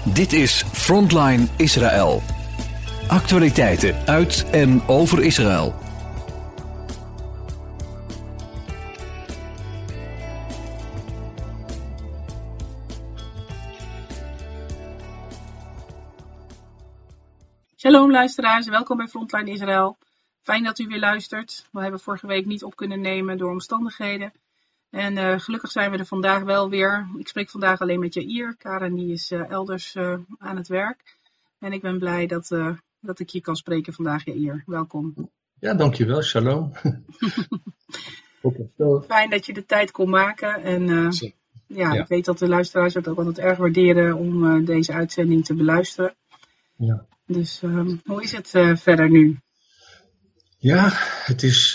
Dit is Frontline Israël. Actualiteiten uit en over Israël. Shalom luisteraars, welkom bij Frontline Israël. Fijn dat u weer luistert. We hebben vorige week niet op kunnen nemen door omstandigheden. En gelukkig zijn we er vandaag wel weer. Ik spreek vandaag alleen met Jair. Karen die is elders aan het werk. En ik ben blij dat ik hier kan spreken vandaag, Jair. Welkom. Ja, dankjewel. Shalom. Fijn dat je de tijd kon maken. En ik weet dat de luisteraars het ook altijd erg waarderen om deze uitzending te beluisteren. Ja. Dus hoe is het verder nu? Ja, het is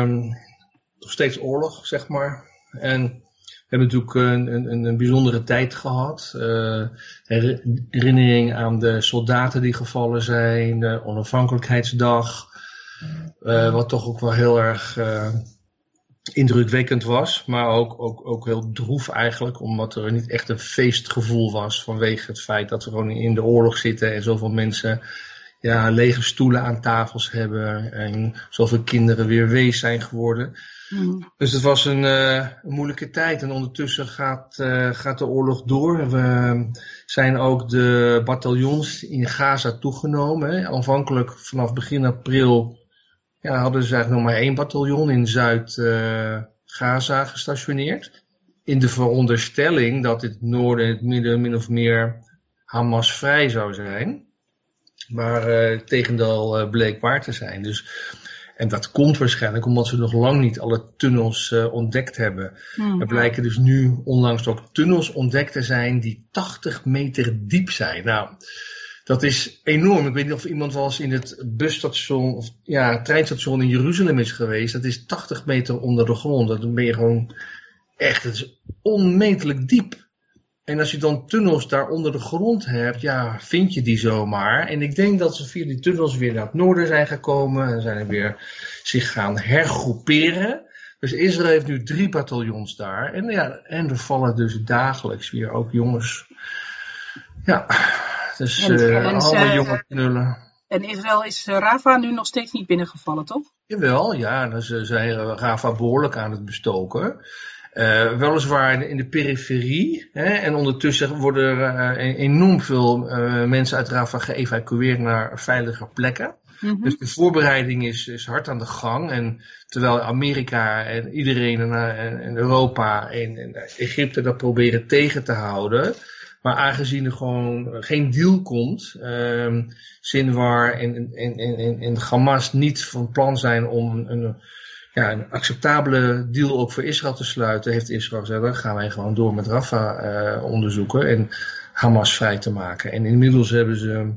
nog steeds oorlog, zeg maar. En we hebben natuurlijk een bijzondere tijd gehad. Herinnering aan de soldaten die gevallen zijn, de onafhankelijkheidsdag. Wat toch ook wel heel erg indrukwekkend was. Maar ook heel droef eigenlijk, omdat er niet echt een feestgevoel was vanwege het feit dat we gewoon in de oorlog zitten en zoveel mensen lege stoelen aan tafels hebben en zoveel kinderen weer wees zijn geworden. Dus het was een moeilijke tijd en ondertussen gaat de oorlog door. We zijn ook de bataljons in Gaza toegenomen. Hè. Aanvankelijk vanaf begin april hadden ze eigenlijk nog maar 1 bataljon in Zuid-Gaza gestationeerd. In de veronderstelling dat het noorden en het midden min of meer Hamas-vrij zou zijn. Maar het tegendeel bleek waar te zijn. En dat komt waarschijnlijk omdat ze nog lang niet alle tunnels ontdekt hebben. Er blijken dus nu onlangs ook tunnels ontdekt te zijn die 80 meter diep zijn. Nou, dat is enorm. Ik weet niet of iemand wel eens in het busstation of treinstation in Jeruzalem is geweest. Dat is 80 meter onder de grond. Dat ben je gewoon echt, het is onmetelijk diep. En als je dan tunnels daar onder de grond hebt, vind je die zomaar. En ik denk dat ze via die tunnels weer naar het noorden zijn gekomen en zijn er weer zich gaan hergroeperen. Dus Israël heeft nu 3 bataljons daar. En er vallen dus dagelijks weer ook jongens. Ja, dus alle jonge knullen. En Israël is Rafah nu nog steeds niet binnengevallen, toch? Jawel, ze zijn Rafah behoorlijk aan het bestoken. Weliswaar in de periferie. En ondertussen worden er enorm veel mensen uit Rafah geëvacueerd naar veilige plekken. Mm-hmm. Dus de voorbereiding is hard aan de gang. En terwijl Amerika en iedereen en Europa en Egypte dat proberen tegen te houden. Maar aangezien er gewoon geen deal komt, Sinwar en Hamas niet van plan zijn om een acceptabele deal ook voor Israël te sluiten, heeft Israël gezegd, dan gaan wij gewoon door met Rafah onderzoeken en Hamas vrij te maken. En inmiddels hebben ze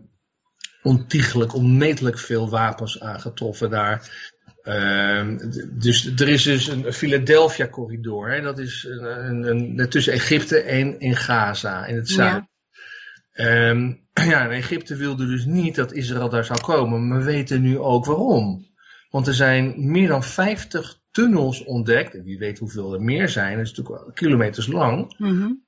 onmetelijk veel wapens aangetroffen daar. Dus er is dus een Philadelphia-corridor. Hè? Dat is tussen Egypte en in Gaza, in het zuiden. En Egypte wilde dus niet dat Israël daar zou komen. Maar we weten nu ook waarom. Want er zijn meer dan 50 tunnels ontdekt. En wie weet hoeveel er meer zijn. Dat is natuurlijk wel kilometers lang. Mm-hmm.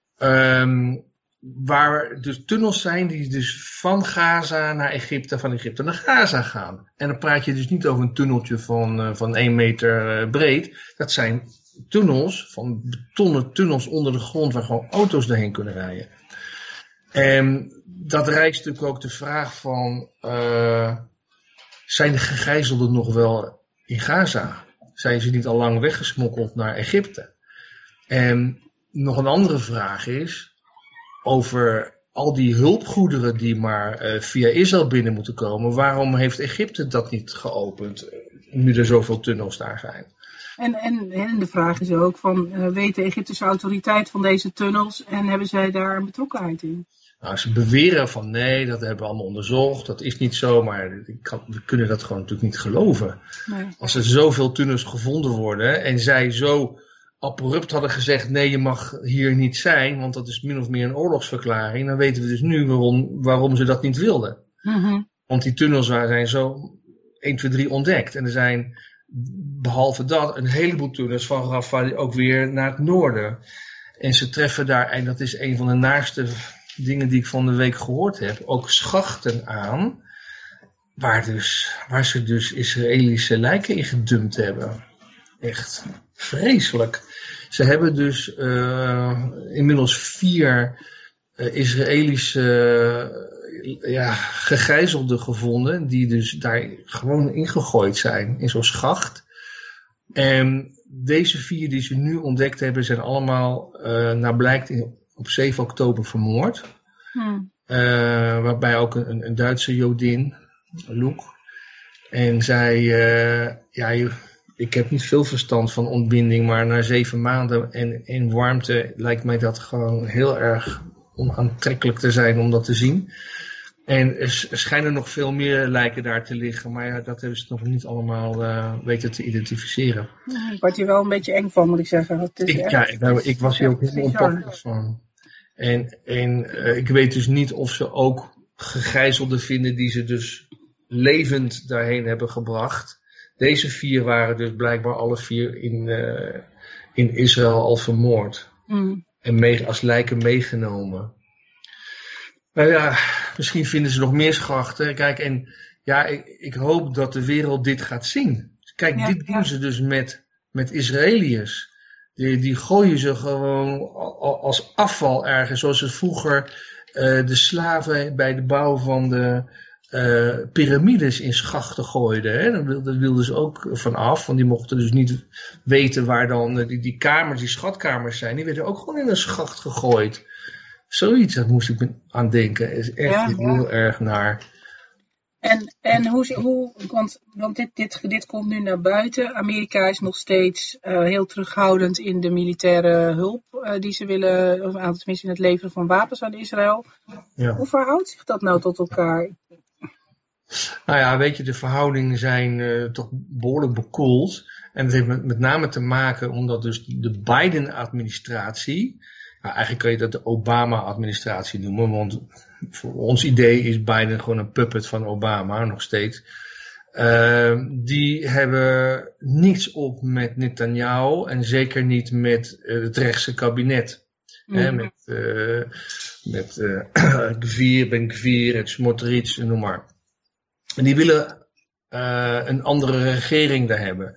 Waar dus tunnels zijn die dus van Gaza naar Egypte, van Egypte naar Gaza gaan. En dan praat je dus niet over een tunneltje van 1 meter breed. Dat zijn tunnels, van betonnen tunnels onder de grond waar gewoon auto's doorheen kunnen rijden. En dat rijst natuurlijk ook de vraag van, zijn de gegijzelden nog wel in Gaza? Zijn ze niet al lang weggesmokkeld naar Egypte? En nog een andere vraag is, over al die hulpgoederen die maar via Israël binnen moeten komen, waarom heeft Egypte dat niet geopend, nu er zoveel tunnels daar zijn? En de vraag is ook van, weet de Egyptische autoriteit van deze tunnels en hebben zij daar een betrokkenheid in? Nou, ze beweren van nee, dat hebben we allemaal onderzocht, dat is niet zo, maar we kunnen dat gewoon natuurlijk niet geloven. Nee. Als er zoveel tunnels gevonden worden en zij zo abrupt hadden gezegd, nee, je mag hier niet zijn, want dat is min of meer een oorlogsverklaring, dan weten we dus nu waarom ze dat niet wilden. Mm-hmm. Want die tunnels zijn zo 1, 2, 3 ontdekt. En er zijn, behalve dat, een heleboel tunnels van Rafah ook weer naar het noorden. En ze treffen daar, en dat is een van de naarste dingen die ik van de week gehoord heb, ook schachten aan, waar ze dus Israëlische lijken in gedumpt hebben. Echt vreselijk. Ze hebben dus inmiddels 4 Israëlische gegijzelden gevonden, die dus daar gewoon ingegooid zijn, in zo'n schacht. En deze 4 die ze nu ontdekt hebben, zijn allemaal, naar blijkt, op 7 oktober vermoord. Waarbij ook een Duitse Jodin, Loek. En zij, ik heb niet veel verstand van ontbinding, maar na 7 maanden en in warmte lijkt mij dat gewoon heel erg onaantrekkelijk te zijn om dat te zien. En er schijnen nog veel meer lijken daar te liggen, maar ja, dat hebben ze nog niet allemaal weten te identificeren. Ik word hier wel een beetje eng van, moet ik zeggen. Ik was hier ook heel onpakkelijk van. En ik weet dus niet of ze ook gegijzelden vinden die ze dus levend daarheen hebben gebracht. Deze 4 waren dus blijkbaar alle 4 in Israël al vermoord. En als lijken meegenomen. Nou ja, misschien vinden ze nog meer schachten. Kijk, en ja, ik hoop dat de wereld dit gaat zien. Kijk, dit doen ze dus met Israëliërs. Die gooien ze gewoon als afval ergens. Zoals ze vroeger de slaven bij de bouw van de piramides in schachten gooiden. Hè? Daar wilden ze ook vanaf. Want die mochten dus niet weten waar dan die kamers, die schatkamers zijn. Die werden ook gewoon in een schacht gegooid. Zoiets, dat moest ik aan denken. Is echt heel erg naar. En hoe want dit komt nu naar buiten. Amerika is nog steeds heel terughoudend in de militaire hulp die ze willen, tenminste in het leveren van wapens aan Israël. Ja. Hoe verhoudt zich dat nou tot elkaar? Nou ja, weet je, de verhoudingen zijn toch behoorlijk bekoeld. En dat heeft met name te maken omdat dus de Biden-administratie, eigenlijk kan je dat de Obama-administratie noemen, want voor ons idee is Biden gewoon een puppet van Obama, nog steeds. Die hebben niets op met Netanyahu en zeker niet met het rechtse kabinet. Met Gvir, Ben-Gvir, het Smotrich, noem maar. En die willen een andere regering daar hebben.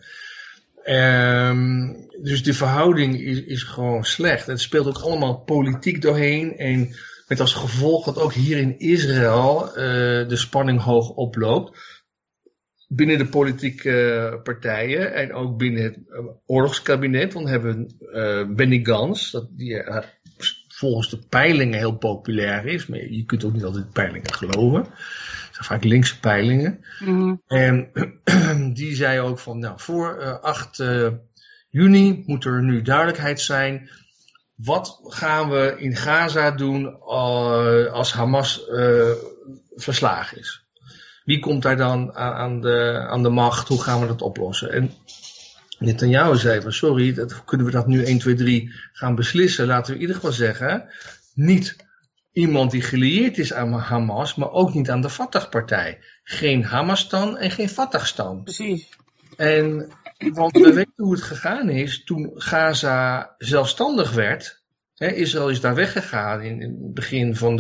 Dus de verhouding is gewoon slecht. Het speelt ook allemaal politiek doorheen. En met als gevolg dat ook hier in Israël de spanning hoog oploopt. Binnen de politieke partijen en ook binnen het oorlogskabinet. Want we hebben Benny Gantz, die volgens de peilingen heel populair is. Maar je kunt ook niet altijd peilingen geloven. Het zijn vaak linkse peilingen. En die zei ook van, voor 8 juni moet er nu duidelijkheid zijn. Wat gaan we in Gaza doen als Hamas verslagen is? Wie komt daar dan aan de macht? Hoe gaan we dat oplossen? En Netanyahu zei van, sorry, kunnen we dat nu 1, 2, 3 gaan beslissen? Laten we in ieder geval zeggen, niet iemand die gelieerd is aan Hamas, maar ook niet aan de Fatah-partij. Geen Hamastan en geen Fatahstan. Precies. Want we weten hoe het gegaan is toen Gaza zelfstandig werd. Israël is daar weggegaan in het begin van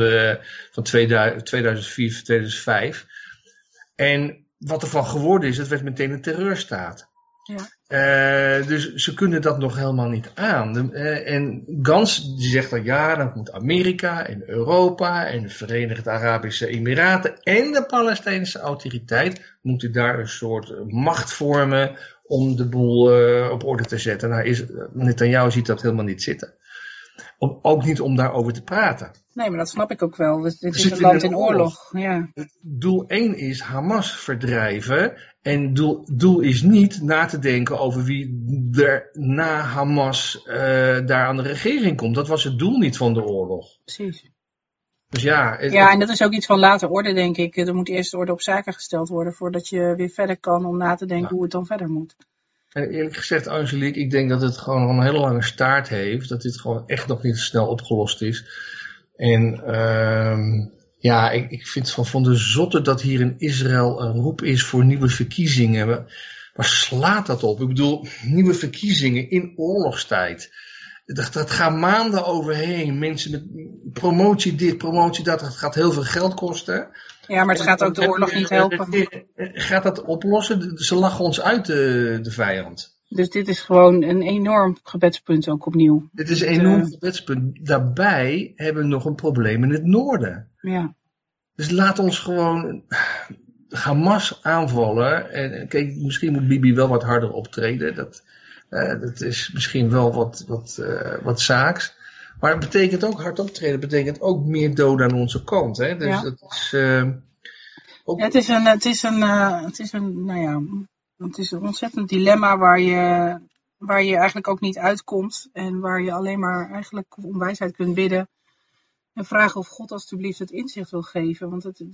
2004, 2005. En wat ervan geworden is, het werd meteen een terreurstaat. Ja. Dus ze kunnen dat nog helemaal niet aan. En Gantz die zegt dan dan moet Amerika en Europa en de Verenigde Arabische Emiraten en de Palestijnse autoriteit moeten daar een soort macht vormen om de boel op orde te zetten. Netanyahu ziet dat helemaal niet zitten. Ook niet om daarover te praten. Nee, maar dat snap ik ook wel. Dit is een land in oorlog. Ja. Doel 1 is Hamas verdrijven. En doel is niet na te denken over wie er na Hamas daar aan de regering komt. Dat was het doel niet van de oorlog. Precies. Dus en dat is ook iets van later orde, denk ik. Er moet eerst orde op zaken gesteld worden voordat je weer verder kan om na te denken hoe het dan verder moet. En eerlijk gezegd, Angelique, ik denk dat het gewoon een hele lange staart heeft. Dat dit gewoon echt nog niet snel opgelost is. En ik vind het van de zotte dat hier in Israël een roep is voor nieuwe verkiezingen. Waar slaat dat op? Ik bedoel, nieuwe verkiezingen in oorlogstijd. Dat gaat maanden overheen. Mensen met promotie dit, promotie dat. Het gaat heel veel geld kosten. Ja, maar het gaat ook de oorlog niet helpen. Gaat dat oplossen? Ze lachen ons uit, de vijand. Dus dit is gewoon een enorm gebedspunt ook opnieuw. Dit is een enorm gebedspunt. Daarbij hebben we nog een probleem in het noorden. Ja. Dus laat ons gewoon Hamas aanvallen. En kijk, misschien moet Bibi wel wat harder optreden. Dat is misschien wel wat zaaks. Maar het betekent ook hard optreden. Het betekent ook meer doden aan onze kant. Hè? Dus dat is... ook... Het is een ontzettend dilemma waar je eigenlijk ook niet uitkomt. En waar je alleen maar eigenlijk om wijsheid kunt bidden. En vragen of God alstublieft het inzicht wil geven. Want het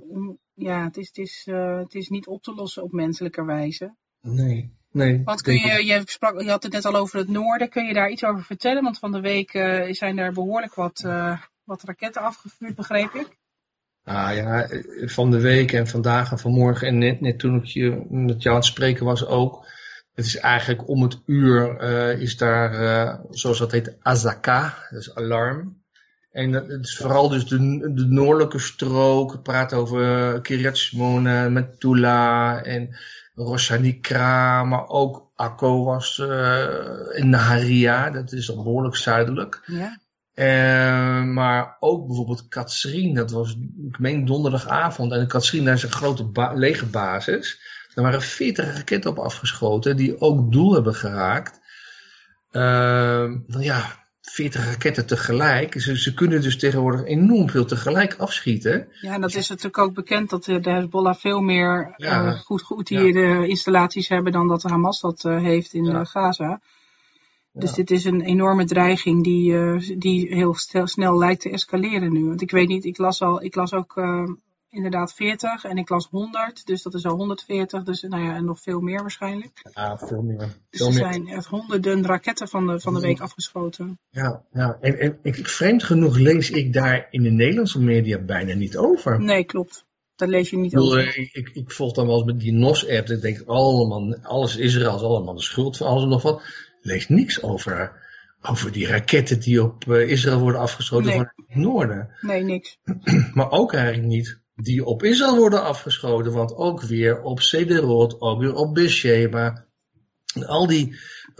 is niet op te lossen op menselijke wijze. Nee. Want je had het net al over het noorden. Kun je daar iets over vertellen? Want van de week zijn er behoorlijk wat raketten afgevuurd, begreep ik. Van de week en vandaag en vanmorgen en net toen ik met jou aan het spreken was ook. Het is eigenlijk om het uur is daar, zoals dat heet, azaka, dat is alarm. En het is vooral dus de noordelijke strook. Het praat over Kiryat Shmona, Metula en Rosh Hanikra, maar ook Akko was in Naharia, dat is al behoorlijk zuidelijk. Ja. Maar ook bijvoorbeeld Katsrin, dat was, ik meen donderdagavond. En Katsrin, daar is een grote legerbasis. Er waren 40 raketten op afgeschoten, die ook doel hebben geraakt. 40 raketten tegelijk. Ze kunnen dus tegenwoordig enorm veel tegelijk afschieten. Ja, en dat is natuurlijk ook bekend dat de Hezbollah veel meer goed geoutilleerde installaties hebben dan dat de Hamas dat heeft in Gaza. Dus dit is een enorme dreiging die heel snel lijkt te escaleren nu. Want ik weet niet, ik las ook inderdaad 40 en ik las 100. Dus dat is al 140, dus en nog veel meer waarschijnlijk. Ja, veel meer. Dus er zijn echt honderden raketten van de week afgeschoten. Ja. En vreemd genoeg lees ik daar in de Nederlandse media bijna niet over. Nee, klopt. Daar lees je niet over. Ik volg dan wel eens met die NOS-app. Ik denk, alles Israël is allemaal de schuld van alles en nog wat. Lees niks over die raketten die op Israël worden afgeschoten van het noorden. Nee, niks. Maar ook eigenlijk niet die op Israël worden afgeschoten. Want ook weer op Sderot, ook weer op Beersheba. Al die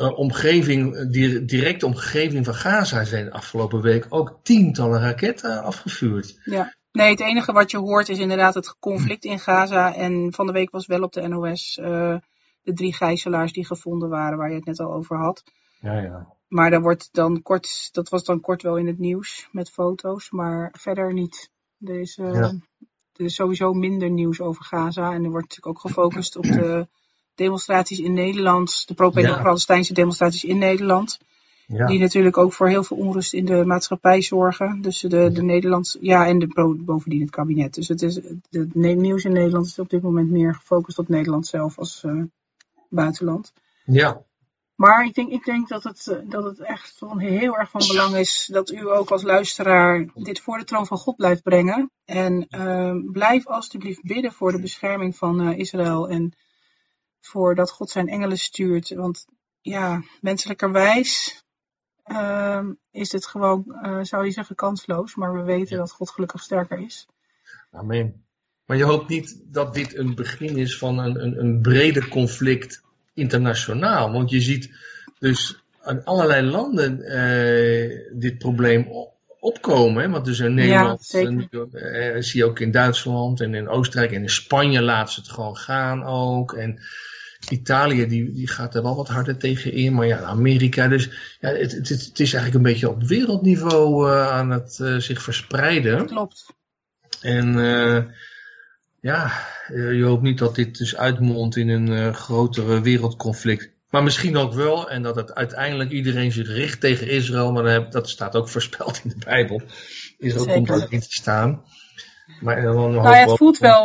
directe omgeving van Gaza zijn de afgelopen week ook tientallen raketten afgevuurd. Ja. Nee, het enige wat je hoort is inderdaad het conflict in Gaza. En van de week was wel op de NOS de 3 gijzelaars die gevonden waren, waar je het net al over had. Ja. Maar dat was dan kort wel in het nieuws met foto's, maar verder niet. Er is sowieso minder nieuws over Gaza. En er wordt natuurlijk ook gefocust op de demonstraties in Nederland, de pro-Palestijnse demonstraties in Nederland. Ja. Die natuurlijk ook voor heel veel onrust in de maatschappij zorgen. Dus de Nederlands, en bovendien het kabinet. Dus het nieuws in Nederland is op dit moment meer gefocust op Nederland zelf als buitenland. Ja. Maar ik denk dat het echt van heel erg van belang is dat u ook als luisteraar dit voor de troon van God blijft brengen. En blijf alstublieft bidden voor de bescherming van Israël en voor dat God zijn engelen stuurt. Want menselijkerwijs is het gewoon, zou je zeggen, kansloos. Maar we weten dat God gelukkig sterker is. Amen. Maar je hoopt niet dat dit een begin is van een breder conflict internationaal. Want je ziet dus aan allerlei landen dit probleem opkomen. Hè? Want dus in Nederland zie je ook in Duitsland en in Oostenrijk en in Spanje laten ze het gewoon gaan ook. En Italië die gaat er wel wat harder tegen in. Maar Amerika. Dus het is eigenlijk een beetje op wereldniveau aan het zich verspreiden. Klopt. En je hoopt niet dat dit dus uitmondt in een grotere wereldconflict. Maar misschien ook wel. En dat het uiteindelijk iedereen zich richt tegen Israël. Maar dat staat ook voorspeld in de Bijbel. Israël komt ook in te staan. Maar het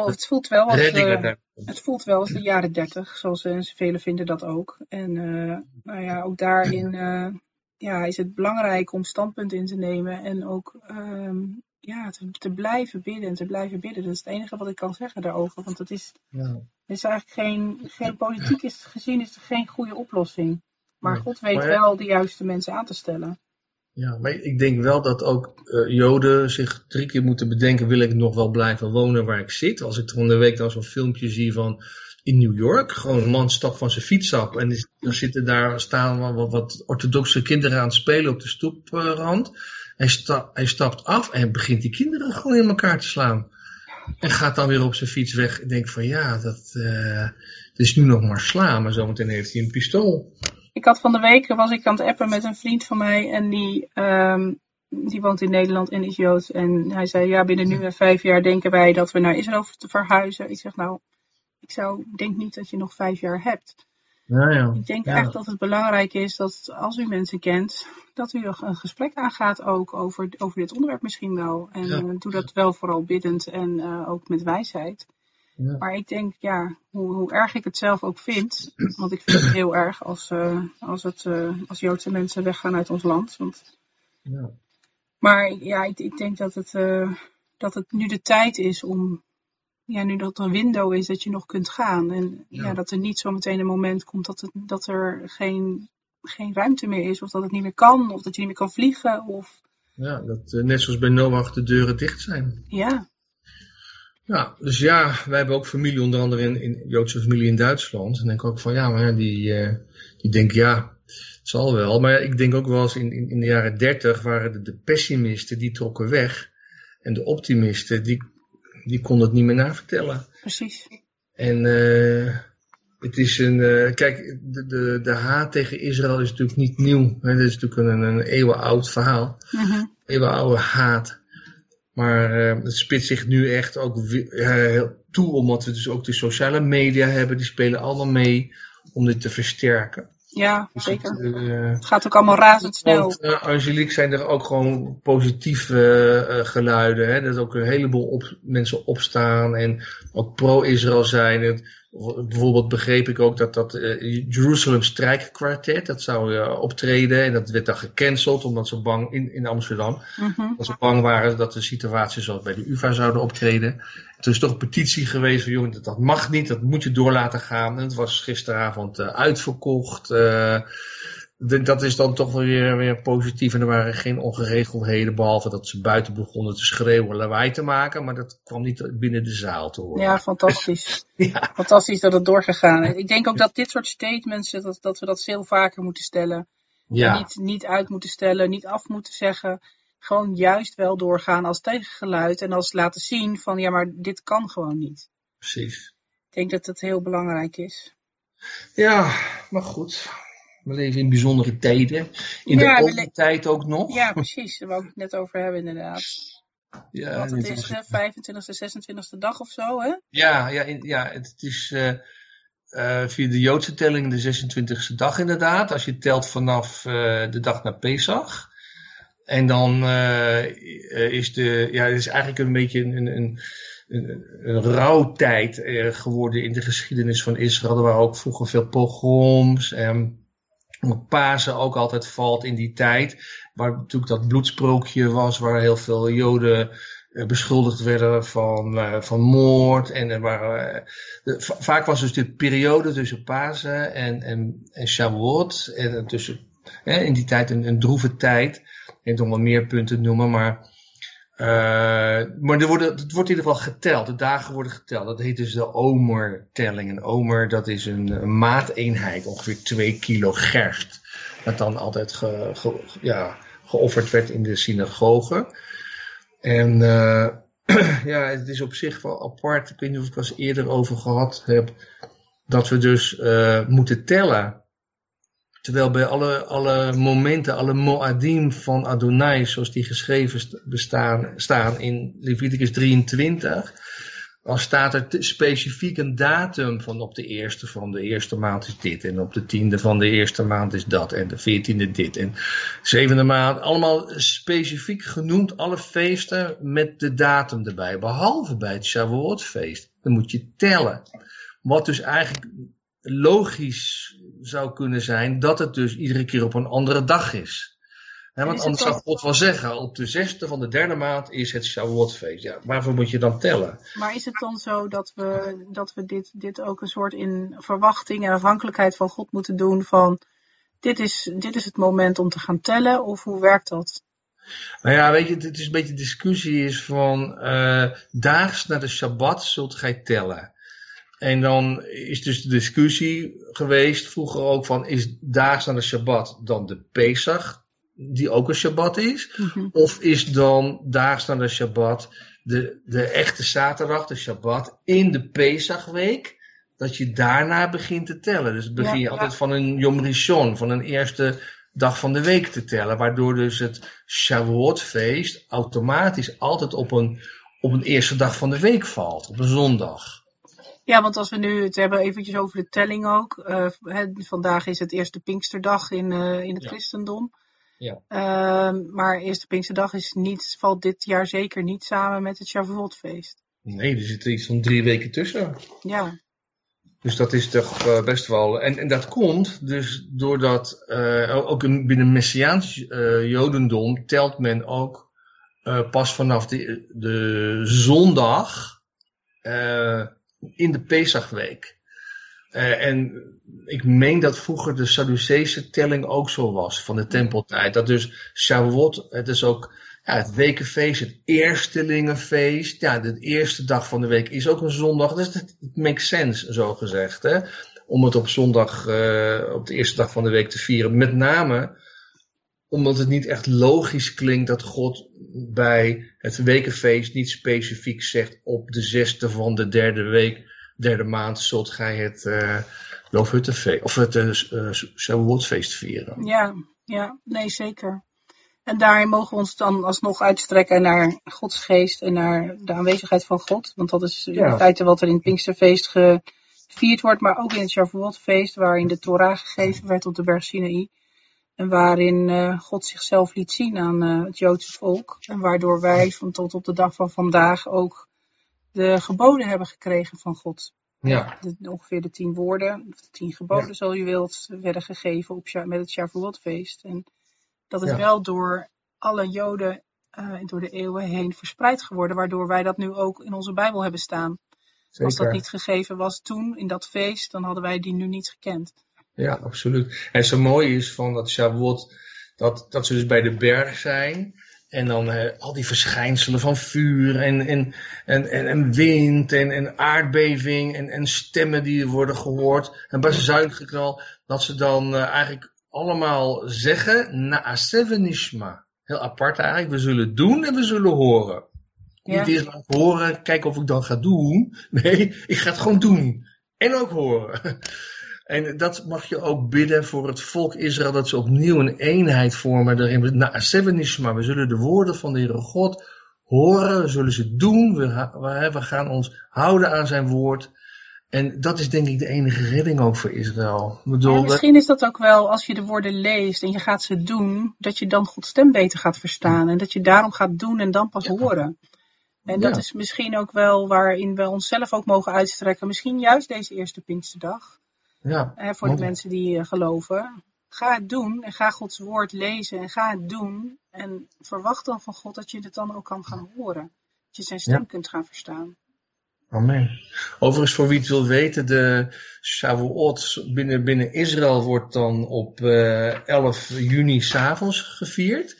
voelt wel als de jaren 30. Zoals velen vinden dat ook. En ook daarin is het belangrijk om standpunt in te nemen. En ook te blijven bidden en te blijven bidden. Dat is het enige wat ik kan zeggen daarover. Want het is eigenlijk geen politiek gezien is er geen goede oplossing. Maar Nee. God weet Maar wel de juiste mensen aan te stellen. ja, maar ik denk wel dat ook Joden zich 3 keer moeten bedenken, wil ik nog wel blijven wonen waar ik zit? Als ik van de week dan zo'n filmpje zie van in New York, gewoon een man stapt van zijn fiets af en dan staan wat orthodoxe kinderen aan het spelen op de stoeprand. Hij stapt af en begint die kinderen gewoon in elkaar te slaan. En gaat dan weer op zijn fiets weg. Ik denk van ja, het is nu nog maar slaan, maar zometeen heeft hij een pistool. Ik had van de week, was ik aan het appen met een vriend van mij en die woont in Nederland en is Joods. En hij zei, ja, binnen nu en 5 jaar denken wij dat we naar Israël te verhuizen. Ik zeg, nou, denk niet dat je nog 5 jaar hebt. Ja. Ik denk echt dat het belangrijk is dat als u mensen kent, dat u een gesprek aangaat ook over dit onderwerp misschien wel. En doe dat wel vooral biddend en ook met wijsheid. Ja. Maar ik denk, ja, hoe erg ik het zelf ook vind, want ik vind het heel erg als Joodse mensen weggaan uit ons land. Maar ja, ik denk dat het nu de tijd is om, ja, nu dat er een window is dat je nog kunt gaan. En dat er niet zometeen een moment komt dat er geen ruimte meer is, of dat het niet meer kan, of dat je niet meer kan vliegen. Ja, dat net zoals bij Noach de deuren dicht zijn. Ja. Ja, dus ja, wij hebben ook familie, onder andere in Joodse familie in Duitsland. En denk ik ook van ja, maar die denken ja, het zal wel. Maar ik denk ook wel eens in de jaren 30 waren de pessimisten, die trokken weg. En de optimisten, die konden het niet meer navertellen. Precies. En het is kijk, de haat tegen Israël is natuurlijk niet nieuw. Hè? Dat is natuurlijk een eeuwenoud verhaal. Mm-hmm. Eeuwenoude haat. Maar het spitst zich nu echt ook toe, omdat we dus ook de sociale media hebben. Die spelen allemaal mee om dit te versterken. Ja, dus zeker. Het gaat ook allemaal razendsnel. Angelique, zijn er ook gewoon positieve geluiden. Hè? Dat ook een heleboel mensen opstaan en ook pro-Israël zijn. Bijvoorbeeld begreep ik ook dat Jeruzalem Strijkkwartet, dat zou optreden. En dat werd dan gecanceld omdat ze bang, in Amsterdam, dat ze bang waren dat de situatie zoals bij de UvA zouden optreden. Er is toch een petitie geweest van, joh, dat mag niet, dat moet je door laten gaan. En het was gisteravond uitverkocht. Dat is dan toch weer positief. En er waren geen ongeregeldheden, behalve dat ze buiten begonnen te schreeuwen, lawaai te maken. Maar dat kwam niet binnen de zaal te horen. Ja, fantastisch. Ja. Fantastisch dat het doorgegaan is. Ik denk ook dat dit soort statements, dat we dat veel vaker moeten stellen. Ja. Niet uit moeten stellen, niet af moeten zeggen. Gewoon juist wel doorgaan als tegengeluid. En als laten zien van, ja, maar dit kan gewoon niet. Precies. Ik denk dat het heel belangrijk is. Ja, maar goed. We leven in bijzondere tijden. In de tijd ook nog. Ja, precies. Daar wou ik het net over hebben, inderdaad. Ja, want het is de 25e, 26e dag of zo, hè? Ja, het is via de Joodse telling de 26e dag inderdaad. Als je telt vanaf de dag na Pesach. En dan is het is eigenlijk een beetje een rouwtijd geworden in de geschiedenis van Israël. Er waren ook vroeger veel pogroms en Pasen ook altijd valt in die tijd. Waar natuurlijk dat bloedsprookje was, waar heel veel Joden beschuldigd werden van moord. En vaak was dus de periode tussen Pasen en Shavuot. En in die tijd een droeve tijd. Ik denk nog wel meer punten noemen, maar het wordt in ieder geval geteld. De dagen worden geteld. Dat heet dus de omertelling. Een omer, dat is een maateenheid, ongeveer 2 kilo gerst. Dat dan altijd geofferd werd in de synagoge. En het is op zich wel apart. Ik weet niet of ik het eens eerder over gehad heb. Dat we dus moeten tellen. Terwijl bij alle momenten, alle moadim van Adonai, zoals die geschreven staan in Leviticus 23, dan staat er specifiek een datum van op de eerste van de eerste maand is dit. En op de 10e van de eerste maand is dat. En de 14e dit. En 7e maand. Allemaal specifiek genoemd, alle feesten met de datum erbij. Behalve bij het Shavuotfeest. Dan moet je tellen. Wat dus eigenlijk logisch zou kunnen zijn dat het dus iedere keer op een andere dag is. Want anders zou God wel zeggen, op de 6e van de 3e maand is het Shavuotfeest. Ja, waarvoor moet je dan tellen? Maar is het dan zo dat we dit ook een soort in verwachting en afhankelijkheid van God moeten doen van dit is het moment om te gaan tellen, of hoe werkt dat? Nou ja, weet je, het is een beetje discussie is van daags na de Shabbat zult gij tellen. En dan is dus de discussie geweest vroeger ook van, is daags na de Shabbat dan de Pesach, die ook een Shabbat is? Mhm. Of is dan daags na de Shabbat de echte zaterdag, de Shabbat, in de Pesachweek, dat je daarna begint te tellen. Dus begin je altijd van een Yom Rishon, van een eerste dag van de week te tellen, waardoor dus het Shavuot-feest automatisch altijd op een eerste dag van de week valt, op een zondag. Ja, want als we nu het hebben eventjes over de telling ook. Vandaag is het eerste Pinksterdag in het christendom. Ja. Maar eerste Pinksterdag valt dit jaar zeker niet samen met het Shavuot-feest. Nee, er zit iets van 3 weken tussen. Ja. Dus dat is toch best wel... En dat komt dus doordat ook binnen Messiaans Jodendom telt men ook pas vanaf de zondag in de Pesachweek. En ik meen dat vroeger de Sadduceese telling ook zo was, van de tempeltijd. Dat dus Shavuot, het is ook het wekenfeest, het eerstelingenfeest. Ja, de eerste dag van de week is ook een zondag. Dus het makes sense, zo gezegd. Hè? Om het op zondag, op de eerste dag van de week te vieren. Met name omdat het niet echt logisch klinkt dat God bij het wekenfeest niet specifiek zegt, op de 6e van de derde maand zult gij het Loofhuttenfeest of het Shavuotfeest vieren. Ja, nee, zeker. En daarin mogen we ons dan alsnog uitstrekken naar Gods geest en naar de aanwezigheid van God. Want dat is in feite wat er in het Pinksterfeest gevierd wordt, maar ook in het Shavuotfeest, waarin de Torah gegeven werd op de berg Sinaï. En waarin God zichzelf liet zien aan het Joodse volk. En waardoor wij tot op de dag van vandaag ook de geboden hebben gekregen van God. Ja. Ongeveer de 10 woorden, de 10 geboden, zo je wilt, werden gegeven met het Shavuotfeest. En dat is wel door alle Joden door de eeuwen heen verspreid geworden, waardoor wij dat nu ook in onze Bijbel hebben staan. Zeker. Als dat niet gegeven was toen, in dat feest, dan hadden wij die nu niet gekend. Ja, absoluut. En zo mooi is van dat Shavuot, dat ze dus bij de berg zijn. En dan al die verschijnselen van vuur en wind en aardbeving en stemmen die worden gehoord. En bazuingeknal, dat ze dan eigenlijk allemaal zeggen, Na'aseh v'nishma. Heel apart eigenlijk, we zullen doen en we zullen horen. Niet eerst laten horen, kijken of ik dan ga doen. Nee, ik ga het gewoon doen. En ook horen. En dat mag je ook bidden voor het volk Israël, dat ze opnieuw een eenheid vormen. Na'aseh v'nishma, we zullen de woorden van de Heere God horen, we zullen ze doen, we gaan ons houden aan zijn woord. En dat is denk ik de enige redding ook voor Israël. Misschien is dat ook wel, als je de woorden leest en je gaat ze doen, dat je dan Gods stem beter gaat verstaan. En dat je daarom gaat doen en dan pas horen. En dat is misschien ook wel waarin we onszelf ook mogen uitstrekken. Misschien juist deze eerste Pinksterdag. Ja. Voor de mensen die geloven. Ga het doen en ga Gods woord lezen en ga het doen. En verwacht dan van God dat je het dan ook kan gaan horen. Dat je zijn stem kunt gaan verstaan. Amen. Overigens, voor wie het wil weten, de Shavuot binnen Israël wordt dan op 11 juni 's avonds gevierd.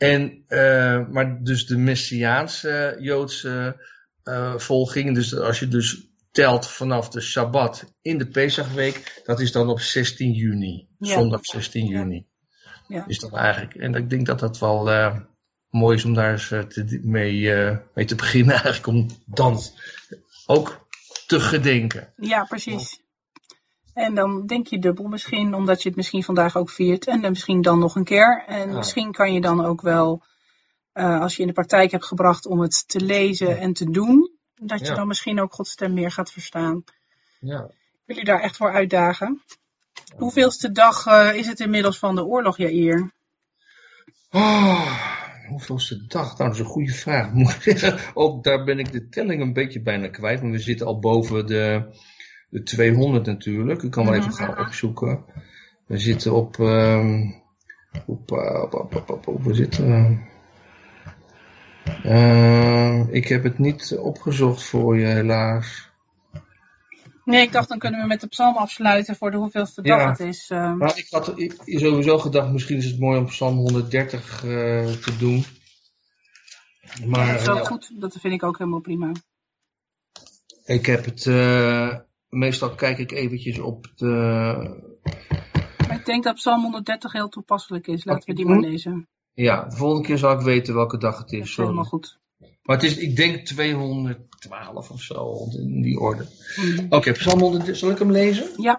Maar dus de Messiaanse Joodse volging, dus als je dus telt vanaf de Shabbat in de Pesachweek, dat is dan op 16 juni. Ja. Zondag 16 juni. Ja. Is dat eigenlijk. En ik denk dat dat wel mooi is om daar eens mee te beginnen. Eigenlijk om dan ook te gedenken. Ja, precies. En dan denk je dubbel misschien, omdat je het misschien vandaag ook viert. En dan misschien dan nog een keer. En misschien kan je dan ook wel, als je in de praktijk hebt gebracht om het te lezen en te doen, dat je dan misschien ook Gods stem meer gaat verstaan. Ja. Ik wil je daar echt voor uitdagen. Hoeveelste dag is het inmiddels van de oorlog, Jair? Hoeveelste dag? Nou, dat is een goede vraag. Moet ik zeggen, ook daar ben ik de telling een beetje bijna kwijt. Want we zitten al boven de 200 natuurlijk. Ik kan maar even gaan opzoeken. We zitten op we zitten... ik heb het niet opgezocht voor je, helaas. Nee, ik dacht dan kunnen we met de psalm afsluiten voor de hoeveelste dag het is. Maar ik had sowieso gedacht, misschien is het mooi om psalm 130 te doen. Maar, dat is ook goed, dat vind ik ook helemaal prima. Ik heb het, meestal kijk ik eventjes op de... Maar ik denk dat psalm 130 heel toepasselijk is. Laten we die maar lezen. Ja, de volgende keer zal ik weten welke dag het is. Dat is helemaal goed. Maar het is, ik denk 212 of zo, in die orde. Oké, psalm 130, zal ik hem lezen? Ja.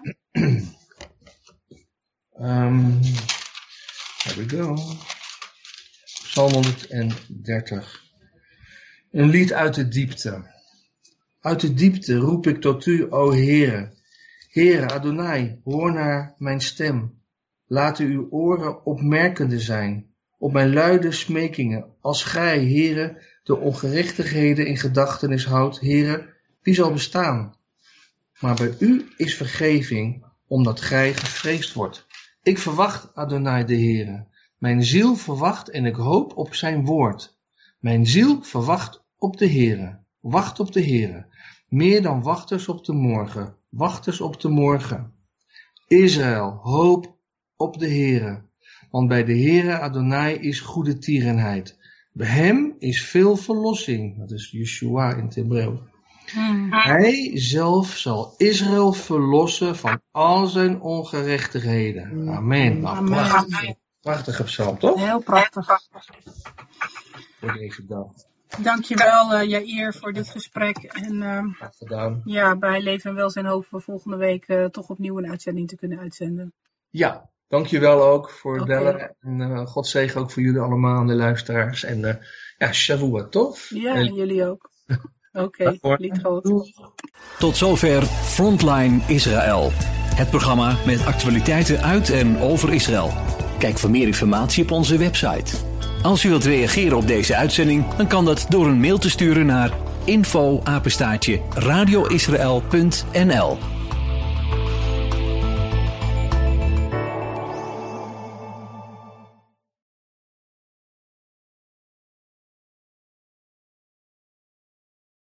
There we go. Psalm 130. Een lied uit de diepte. Uit de diepte roep ik tot u, o Heere. Heere, Adonai, hoor naar mijn stem. Laten uw oren opmerkende zijn op mijn luide smekingen. Als gij, Heere, de ongerechtigheden in gedachtenis houdt, Heere, wie zal bestaan? Maar bij u is vergeving, omdat gij gevreesd wordt. Ik verwacht, Adonai de Heere. Mijn ziel verwacht en ik hoop op zijn woord. Mijn ziel verwacht op de Heere. Wacht op de Heere. Meer dan wachters op de morgen. Wachters op de morgen. Israël, hoop op de Heere. Want bij de Heere Adonai is goede tierenheid. Bij hem is veel verlossing. Dat is Yeshua in het Hebreeuws. Hij zelf zal Israël verlossen van al zijn ongerechtigheden. Amen. Nou, prachtige psalm, toch? Heel prachtig. Voor deze dag. Dankjewel, Jair, voor dit gesprek. En gedaan. Ja, bij Leven en Welzijn hopen we volgende week toch opnieuw een uitzending te kunnen uitzenden. Ja, dankjewel ook voor het bellen. En God zegen ook voor jullie allemaal en de luisteraars. En ja, Shavua, tof. Ja, en jullie ook. Oké, lied groot. Tot zover Frontline Israël. Het programma met actualiteiten uit en over Israël. Kijk voor meer informatie op onze website. Als u wilt reageren op deze uitzending, dan kan dat door een mail te sturen naar info@radioisrael.nl.